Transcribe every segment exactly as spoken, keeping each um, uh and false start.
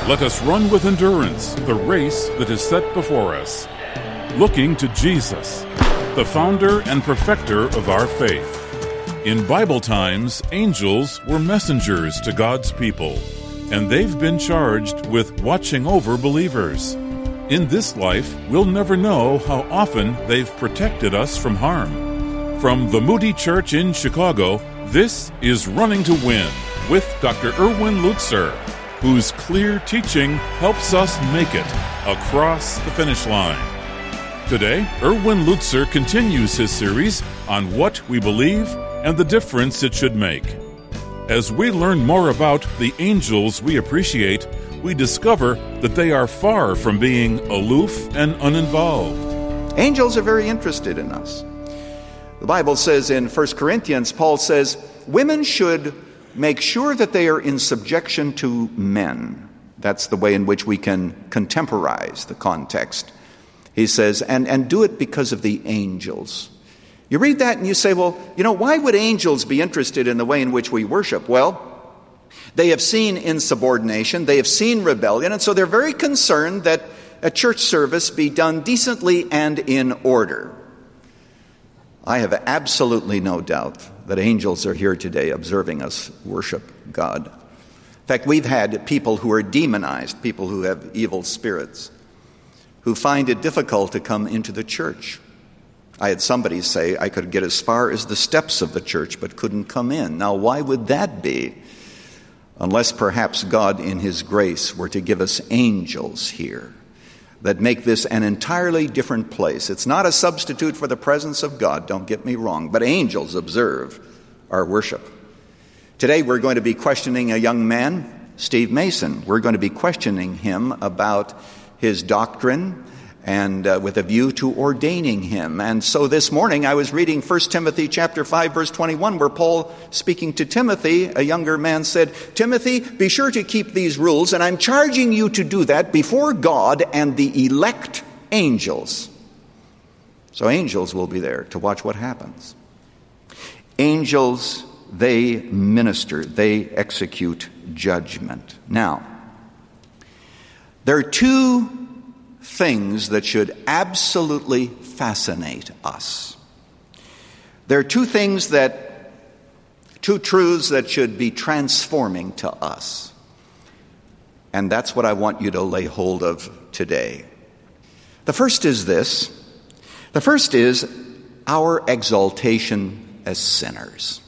Let us run with endurance the race that is set before us, looking to Jesus, the founder and perfecter of our faith. In Bible times, angels were messengers to God's people, and they've been charged with watching over believers. In this life, we'll never know how often they've protected us from harm. From the Moody Church in Chicago, this is Running to Win with Doctor Erwin Lutzer, whose clear teaching helps us make it across the finish line. Today, Erwin Lutzer continues his series on what we believe and the difference it should make. As we learn more about the angels we appreciate, we discover that they are far from being aloof and uninvolved. Angels are very interested in us. The Bible says in First Corinthians, Paul says, women should make sure that they are in subjection to men. That's the way in which we can contemporize the context. He says, and, and do it because of the angels. You read that and you say, well, you know, why would angels be interested in the way in which we worship? Well, they have seen insubordination, they have seen rebellion, and so they're very concerned that a church service be done decently and in order. I have absolutely no doubt that angels are here today observing us worship God. In fact, we've had people who are demonized, people who have evil spirits, who find it difficult to come into the church. I had somebody say I could get as far as the steps of the church but couldn't come in. Now, why would that be? Unless perhaps God in His grace were to give us angels here that make this an entirely different place. It's not a substitute for the presence of God, don't get me wrong, but angels observe our worship. Today we're going to be questioning a young man, Steve Mason. We're going to be questioning him about his doctrine and uh, with a view to ordaining him. And so this morning I was reading First Timothy chapter five, verse twenty-one, where Paul, speaking to Timothy, a younger man, said, Timothy, be sure to keep these rules, and I'm charging you to do that before God and the elect angels. So angels will be there to watch what happens. Angels, they minister, they execute judgment. Now, there are two things that should absolutely fascinate us. There are two things that, two truths that should be transforming to us. And that's what I want you to lay hold of today. The first is this. The first is our exaltation as sinners.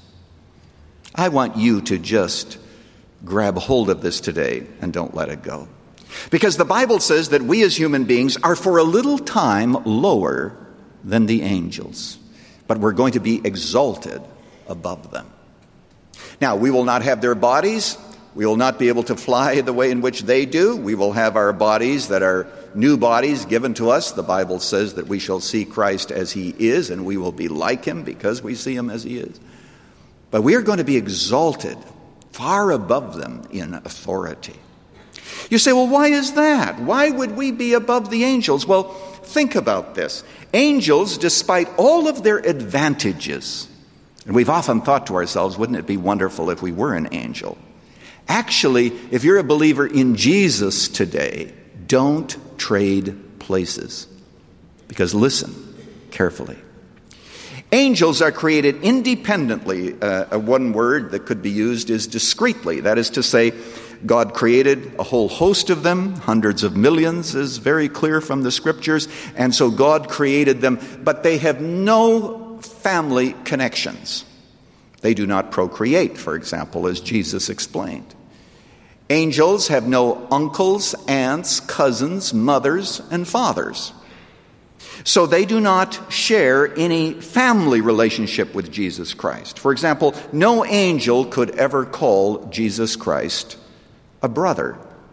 I want you to just grab hold of this today and don't let it go. Because the Bible says that we as human beings are for a little time lower than the angels, but we're going to be exalted above them. Now, we will not have their bodies. We will not be able to fly the way in which they do. We will have our bodies that are new bodies given to us. The Bible says that we shall see Christ as He is, and we will be like Him because we see Him as He is. But we are going to be exalted far above them in authority. You say, well, why is that? Why would we be above the angels? Well, think about this. Angels, despite all of their advantages, and we've often thought to ourselves, wouldn't it be wonderful if we were an angel? Actually, if you're a believer in Jesus today, don't trade places. Because listen carefully. Angels are created independently. Uh, one word that could be used is discreetly. That is to say, God created a whole host of them, hundreds of millions is very clear from the scriptures, and so God created them, but they have no family connections. They do not procreate, for example, as Jesus explained. Angels have no uncles, aunts, cousins, mothers, and fathers. So they do not share any family relationship with Jesus Christ. For example, no angel could ever call Jesus Christ a brother.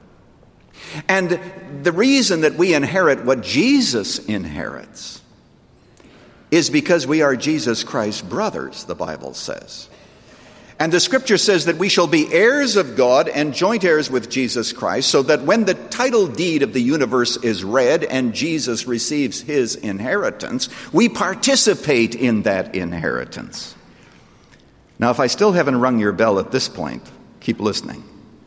And the reason that we inherit what Jesus inherits is because we are Jesus Christ's brothers, the Bible says. And the scripture says that we shall be heirs of God and joint heirs with Jesus Christ, so that when the title deed of the universe is read and Jesus receives his inheritance, we participate in that inheritance. Now, if I still haven't rung your bell at this point, keep listening.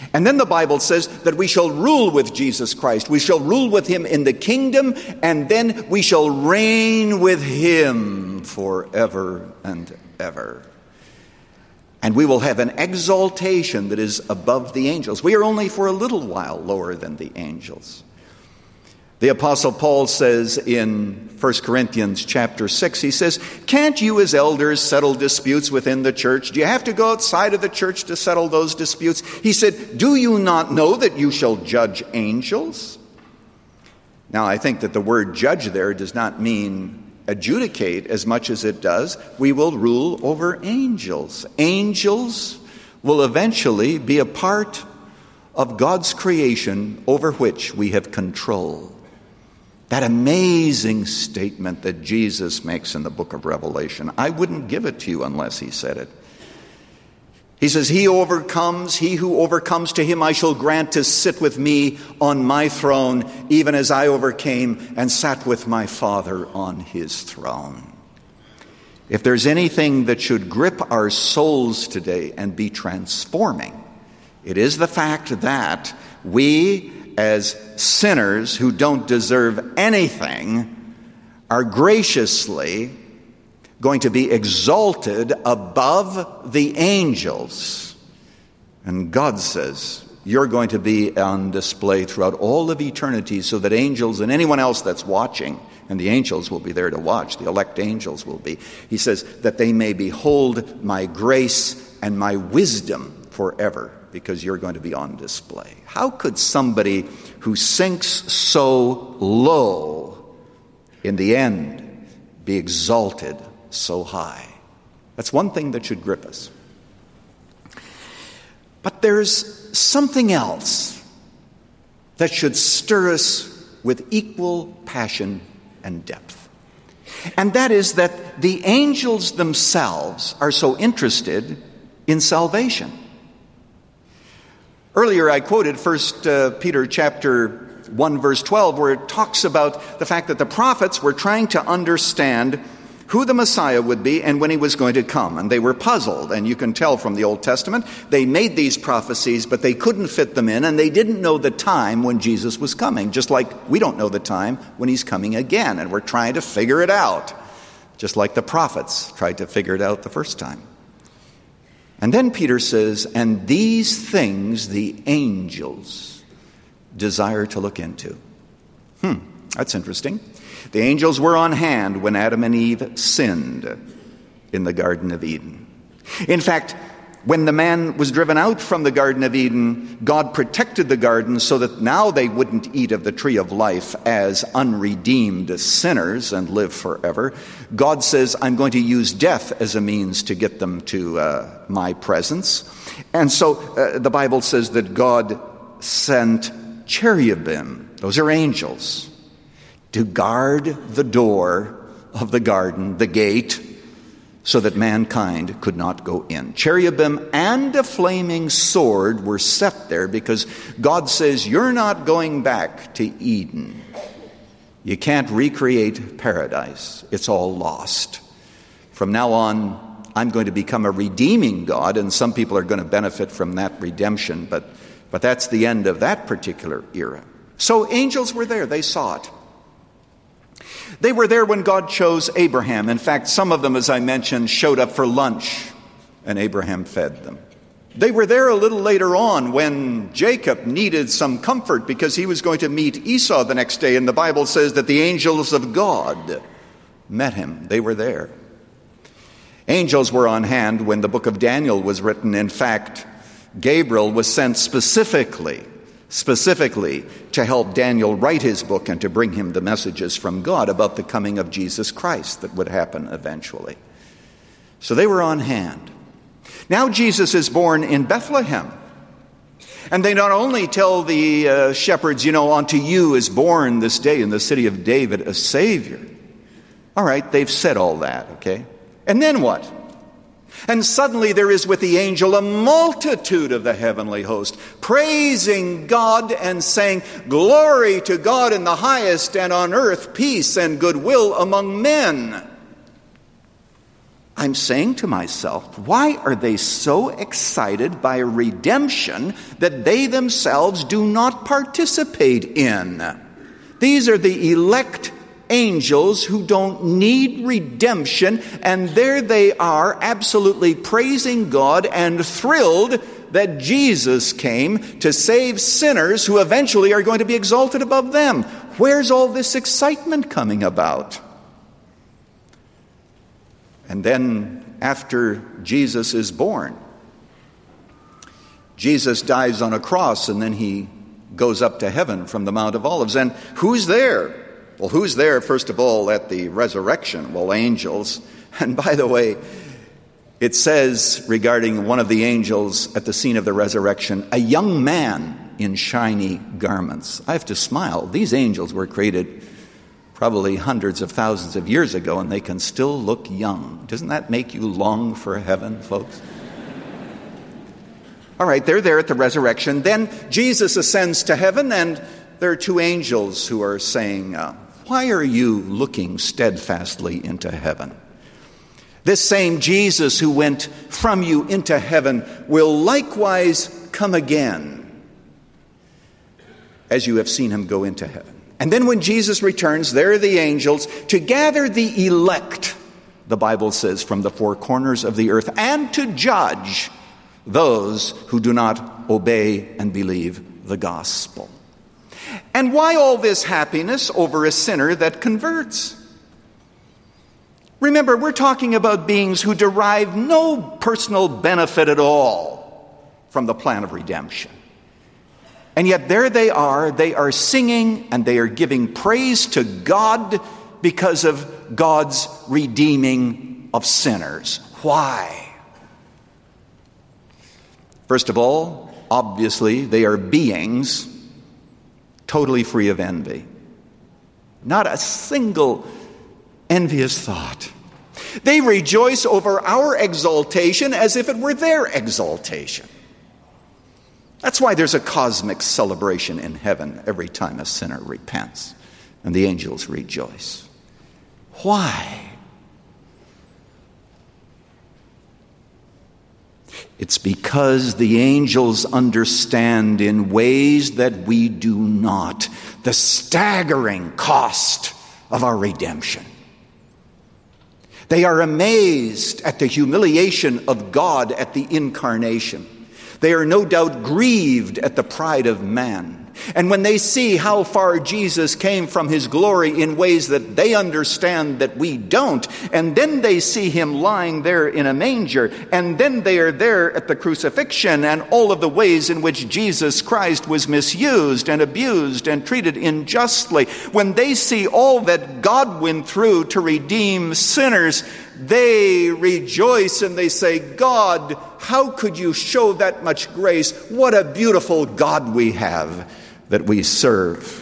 And then the Bible says that we shall rule with Jesus Christ. We shall rule with him in the kingdom, and then we shall reign with him forever and ever. And we will have an exaltation that is above the angels. We are only for a little while lower than the angels. The Apostle Paul says in First Corinthians chapter six, he says, can't you as elders settle disputes within the church? Do you have to go outside of the church to settle those disputes? He said, do you not know that you shall judge angels? Now, I think that the word judge there does not mean adjudicate as much as it does. We will rule over angels. Angels will eventually be a part of God's creation over which we have control. That amazing statement that Jesus makes in the book of Revelation. I wouldn't give it to you unless he said it. He says, he overcomes, he who overcomes, to him I shall grant to sit with me on my throne, even as I overcame and sat with my Father on his throne. If there's anything that should grip our souls today and be transforming, it is the fact that we, as sinners who don't deserve anything, are graciously going to be exalted above the angels. And God says, you're going to be on display throughout all of eternity, so that angels and anyone else that's watching, and the angels will be there to watch, the elect angels will be, he says, that they may behold my grace and my wisdom forever, because you're going to be on display. How could somebody who sinks so low in the end be exalted so high? That's one thing that should grip us. But there's something else that should stir us with equal passion and depth. And that is that the angels themselves are so interested in salvation. Earlier I quoted First Peter chapter one verse twelve, where it talks about the fact that the prophets were trying to understand who the Messiah would be and when he was going to come. And they were puzzled. And you can tell from the Old Testament, they made these prophecies, but they couldn't fit them in, and they didn't know the time when Jesus was coming. Just like we don't know the time when he's coming again, and we're trying to figure it out. Just like the prophets tried to figure it out the first time. And then Peter says, and these things the angels desire to look into. Hmm, that's interesting. The angels were on hand when Adam and Eve sinned in the Garden of Eden. In fact, when the man was driven out from the Garden of Eden, God protected the garden so that now they wouldn't eat of the tree of life as unredeemed sinners and live forever. God says, I'm going to use death as a means to get them to uh, my presence. And so uh, the Bible says that God sent cherubim, those are angels, to guard the door of the garden, the gate, so that mankind could not go in. Cherubim and a flaming sword were set there because God says, you're not going back to Eden. You can't recreate paradise. It's all lost. From now on, I'm going to become a redeeming God, and some people are going to benefit from that redemption, but, but that's the end of that particular era. So angels were there. They saw it. They were there when God chose Abraham. In fact, some of them, as I mentioned, showed up for lunch, and Abraham fed them. They were there a little later on when Jacob needed some comfort because he was going to meet Esau the next day, and the Bible says that the angels of God met him. They were there. Angels were on hand when the book of Daniel was written. In fact, Gabriel was sent specifically specifically to help Daniel write his book and to bring him the messages from God about the coming of Jesus Christ that would happen eventually. So they were on hand. Now Jesus is born in Bethlehem. And they not only tell the uh, shepherds, you know, unto you is born this day in the city of David a Savior. All right, they've said all that, okay? And then what? And suddenly there is with the angel a multitude of the heavenly host, praising God and saying, glory to God in the highest, and on earth peace and goodwill among men. I'm saying to myself, why are they so excited by a redemption that they themselves do not participate in? These are the elect angels who don't need redemption, and there they are absolutely praising God and thrilled that Jesus came to save sinners who eventually are going to be exalted above them. Where's all this excitement coming about? And then after Jesus is born, Jesus dies on a cross, and then he goes up to heaven from the Mount of Olives. And who's there? Well, who's there, first of all, at the resurrection? Well, angels. And by the way, it says regarding one of the angels at the scene of the resurrection, a young man in shiny garments. I have to smile. These angels were created probably hundreds of thousands of years ago, and they can still look young. Doesn't that make you long for heaven, folks? All right, they're there at the resurrection. Then Jesus ascends to heaven, and there are two angels who are saying, uh, why are you looking steadfastly into heaven? This same Jesus who went from you into heaven will likewise come again, as you have seen him go into heaven. And then when Jesus returns, there are the angels to gather the elect, the Bible says, from the four corners of the earth, and to judge those who do not obey and believe the gospel. And why all this happiness over a sinner that converts? Remember, we're talking about beings who derive no personal benefit at all from the plan of redemption. And yet there they are, they are singing and they are giving praise to God because of God's redeeming of sinners. Why? First of all, obviously, they are beings totally free of envy. Not a single envious thought. They rejoice over our exaltation as if it were their exaltation. That's why there's a cosmic celebration in heaven every time a sinner repents, and the angels rejoice. Why? It's because the angels understand in ways that we do not the staggering cost of our redemption. They are amazed at the humiliation of God at the incarnation. They are no doubt grieved at the pride of man. And when they see how far Jesus came from his glory in ways that they understand that we don't, and then they see him lying there in a manger, and then they are there at the crucifixion and all of the ways in which Jesus Christ was misused and abused and treated unjustly, when they see all that God went through to redeem sinners, they rejoice and they say, God, how could you show that much grace? What a beautiful God we have that we serve.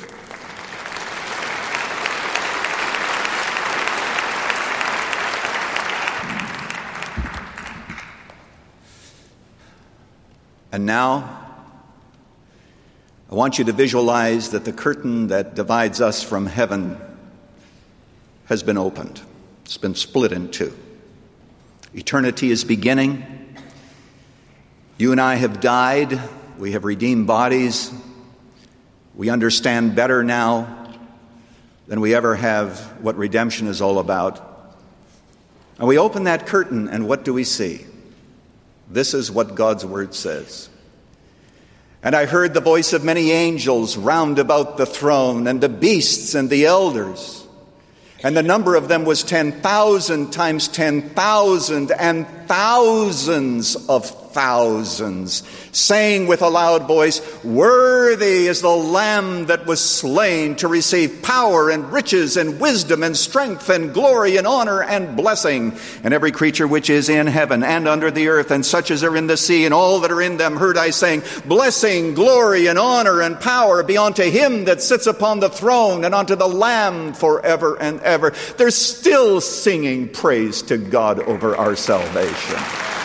And now, I want you to visualize that the curtain that divides us from heaven has been opened. It's been split in two. Eternity is beginning. You and I have died. We have redeemed bodies. We understand better now than we ever have what redemption is all about. And we open that curtain, and what do we see? This is what God's word says. And I heard the voice of many angels round about the throne, and the beasts and the elders. And the number of them was ten thousand times ten thousand and thousands of thousands, saying with a loud voice, worthy is the Lamb that was slain to receive power and riches and wisdom and strength and glory and honor and blessing. And every creature which is in heaven and under the earth and such as are in the sea and all that are in them heard I saying, blessing, glory, and honor and power be unto him that sits upon the throne and unto the Lamb forever and ever. They're still singing praise to God over our salvation.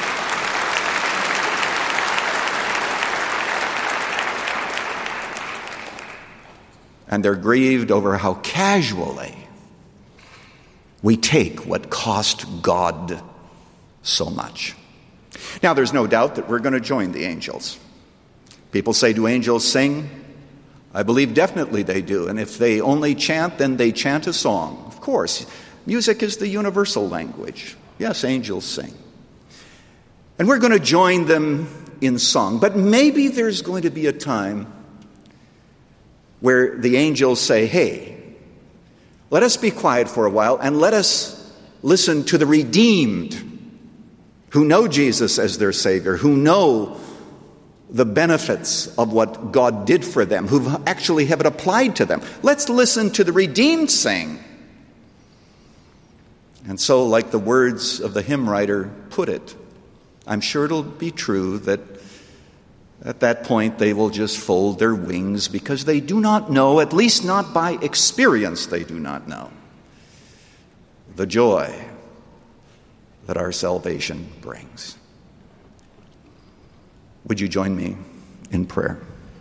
And they're grieved over how casually we take what cost God so much. Now, there's no doubt that we're going to join the angels. People say, do angels sing? I believe definitely they do. And if they only chant, then they chant a song. Of course, music is the universal language. Yes, angels sing. And we're going to join them in song. But maybe there's going to be a time where the angels say, hey, let us be quiet for a while and let us listen to the redeemed who know Jesus as their Savior, who know the benefits of what God did for them, who actually have it applied to them. Let's listen to the redeemed sing. And so, like the words of the hymn writer put it, I'm sure it'll be true that at that point they will just fold their wings because they do not know, at least not by experience, they do not know the joy that our salvation brings. Would you join me in prayer?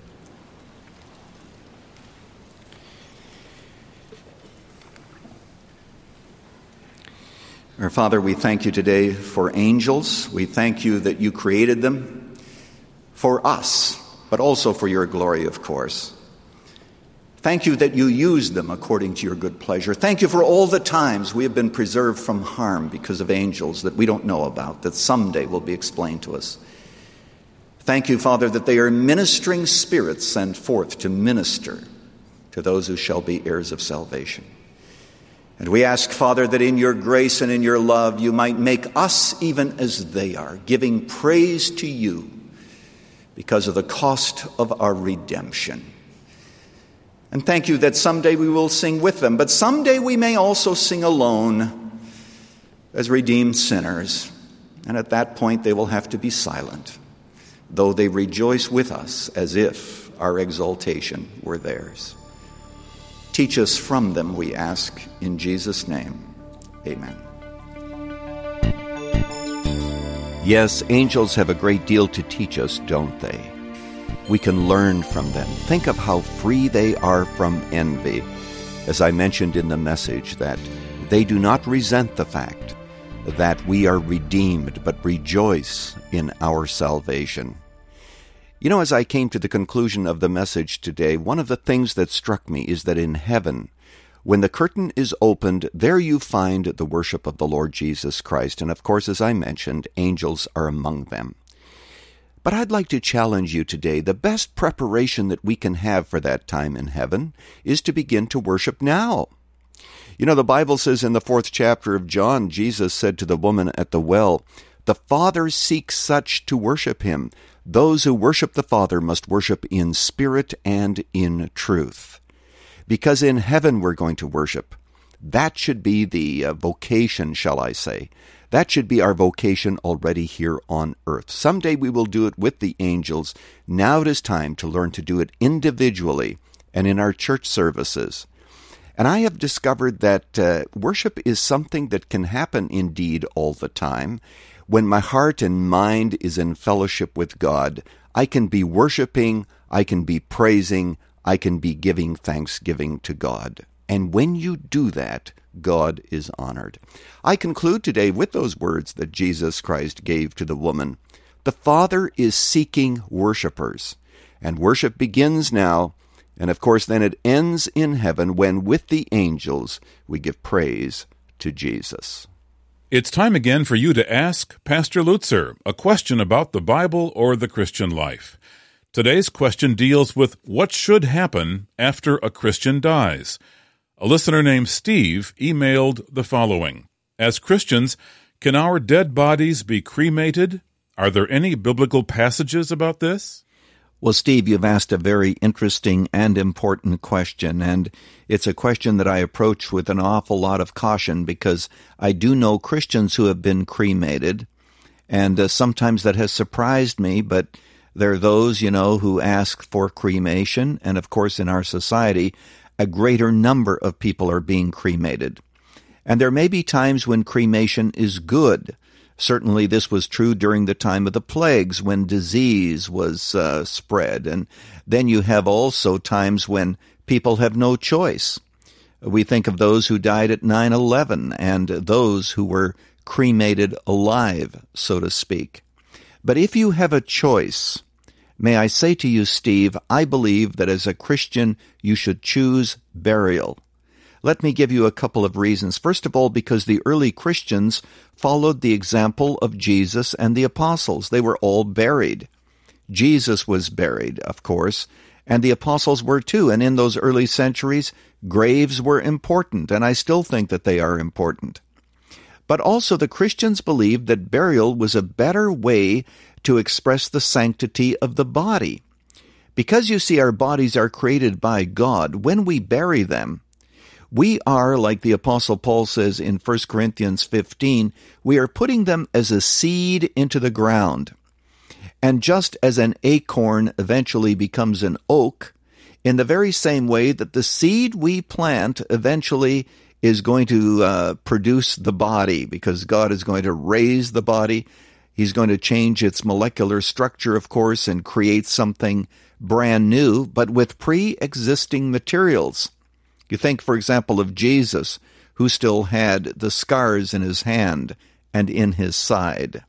Our Father, we thank you today for angels. We thank you that you created them for us, but also for your glory, of course. Thank you that you used them according to your good pleasure. Thank you for all the times we have been preserved from harm because of angels that we don't know about, that someday will be explained to us. Thank you, Father, that they are ministering spirits sent forth to minister to those who shall be heirs of salvation. And we ask, Father, that in your grace and in your love you might make us even as they are, giving praise to you because of the cost of our redemption. And thank you that someday we will sing with them, but someday we may also sing alone as redeemed sinners. And at that point they will have to be silent, though they rejoice with us as if our exaltation were theirs. Teach us from them, we ask, in Jesus' name. Amen. Yes, angels have a great deal to teach us, don't they? We can learn from them. Think of how free they are from envy. As I mentioned in the message, that they do not resent the fact that we are redeemed, but rejoice in our salvation. You know, as I came to the conclusion of the message today, one of the things that struck me is that in heaven, when the curtain is opened, there you find the worship of the Lord Jesus Christ. And of course, as I mentioned, angels are among them. But I'd like to challenge you today. The best preparation that we can have for that time in heaven is to begin to worship now. You know, the Bible says in the fourth chapter of John, Jesus said to the woman at the well, "The Father seeks such to worship him. Those who worship the Father must worship in spirit and in truth." Because in heaven we're going to worship. That should be the uh, vocation, shall I say. That should be our vocation already here on earth. Someday we will do it with the angels. Now it is time to learn to do it individually and in our church services. And I have discovered that uh, worship is something that can happen indeed all the time. When my heart and mind is in fellowship with God, I can be worshiping, I can be praising, I can be giving thanksgiving to God. And when you do that, God is honored. I conclude today with those words that Jesus Christ gave to the woman. The Father is seeking worshipers, and worship begins now, and of course then it ends in heaven when with the angels we give praise to Jesus. It's time again for you to ask Pastor Lutzer a question about the Bible or the Christian life. Today's question deals with what should happen after a Christian dies. A listener named Steve emailed the following. As Christians, can our dead bodies be cremated? Are there any biblical passages about this? Well, Steve, you've asked a very interesting and important question, and it's a question that I approach with an awful lot of caution because I do know Christians who have been cremated, and uh, sometimes that has surprised me, but there are those, you know, who ask for cremation, and of course in our society, a greater number of people are being cremated. And there may be times when cremation is good. Certainly this was true during the time of the plagues when disease was uh, spread. And then you have also times when people have no choice. We think of those who died at nine eleven and those who were cremated alive, so to speak. But if you have a choice, may I say to you, Steve, I believe that as a Christian you should choose burial. Let me give you a couple of reasons. First of all, because the early Christians followed the example of Jesus and the apostles. They were all buried. Jesus was buried, of course, and the apostles were too. And in those early centuries, graves were important, and I still think that they are important. But also the Christians believed that burial was a better way to express the sanctity of the body. Because you see, our bodies are created by God. When we bury them, we are, like the Apostle Paul says in First Corinthians fifteen, we are putting them as a seed into the ground. And just as an acorn eventually becomes an oak, in the very same way that the seed we plant eventually is going to uh, produce the body, because God is going to raise the body. He's going to change its molecular structure, of course, and create something brand new, but with pre-existing materials. You think, for example, of Jesus, who still had the scars in his hand and in his side.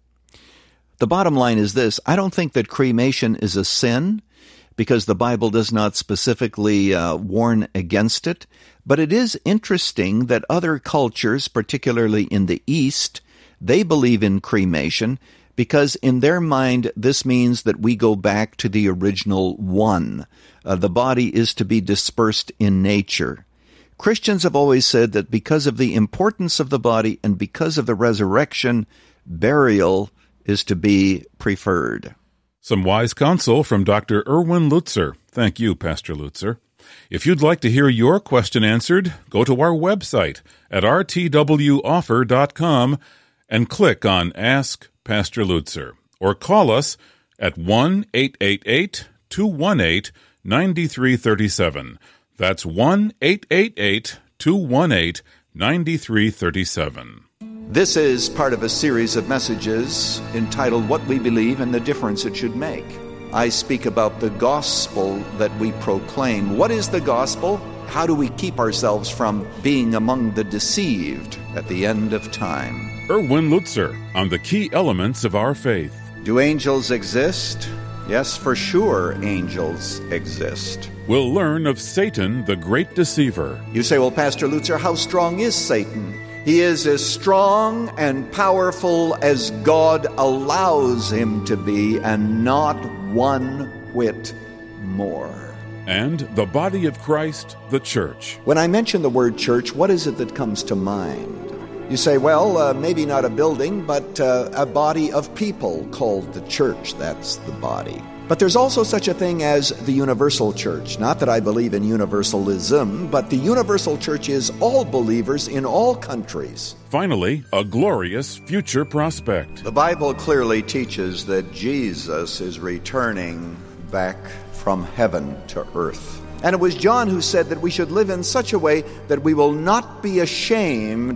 The bottom line is this: I don't think that cremation is a sin, because the Bible does not specifically uh, warn against it. But it is interesting that other cultures, particularly in the East, they believe in cremation, because in their mind this means that we go back to the original one. Uh, the body is to be dispersed in nature. Christians have always said that because of the importance of the body and because of the resurrection, burial is to be preferred. Some wise counsel from Doctor Erwin Lutzer. Thank you, Pastor Lutzer. If you'd like to hear your question answered, go to our website at r t w offer dot com and click on Ask Pastor Lutzer, or call us at one eight eight eight, two one eight, nine three three seven. That's one eight eight eight, two one eight, nine three three seven. This is part of a series of messages entitled What We Believe and the Difference It Should Make. I speak about the gospel that we proclaim. What is the gospel? How do we keep ourselves from being among the deceived at the end of time? Erwin Lutzer on the key elements of our faith. Do angels exist? Yes, for sure, angels exist. We'll learn of Satan, the great deceiver. You say, well, Pastor Lutzer, how strong is Satan? He is as strong and powerful as God allows him to be, and not one whit more. And the body of Christ, the church. When I mention the word church, what is it that comes to mind? You say, well, uh, maybe not a building, but uh, a body of people called the church. That's the body. But there's also such a thing as the universal church. Not that I believe in universalism, but the universal church is all believers in all countries. Finally, a glorious future prospect. The Bible clearly teaches that Jesus is returning back from heaven to earth. And it was John who said that we should live in such a way that we will not be ashamed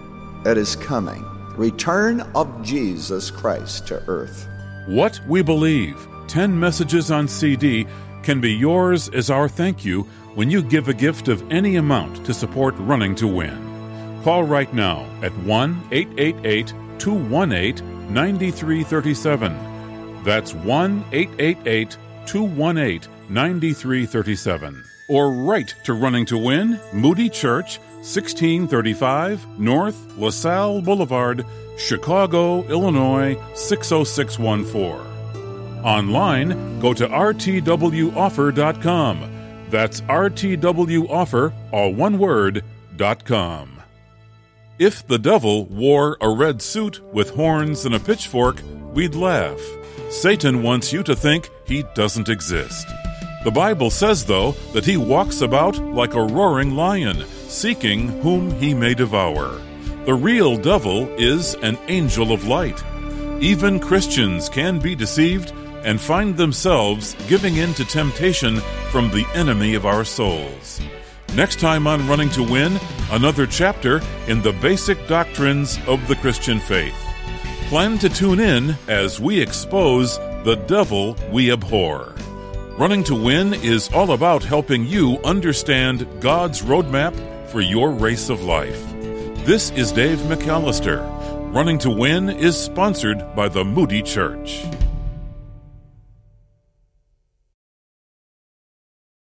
at his coming. Return of Jesus Christ to earth. What we believe. Ten messages on C D can be yours as our thank you when you give a gift of any amount to support Running to Win. Call right now at one eight eight eight, two one eight, nine three three seven. That's one eight eight eight, two one eight, nine three three seven. Or write to Running to Win, Moody Church, sixteen thirty-five North LaSalle Boulevard, Chicago, Illinois, six oh six one four. Online, go to r t w offer dot com. That's r t w offer, all one word, dot com. If the devil wore a red suit with horns and a pitchfork, we'd laugh. Satan wants you to think he doesn't exist. The Bible says, though, that he walks about like a roaring lion, seeking whom he may devour. The real devil is an angel of light. Even Christians can be deceived and find themselves giving in to temptation from the enemy of our souls. Next time on Running to Win, another chapter in the basic doctrines of the Christian faith. Plan to tune in as we expose the devil we abhor. Running to Win is all about helping you understand God's roadmap for your race of life. This is Dave McAllister, Running to Win is sponsored by the Moody Church.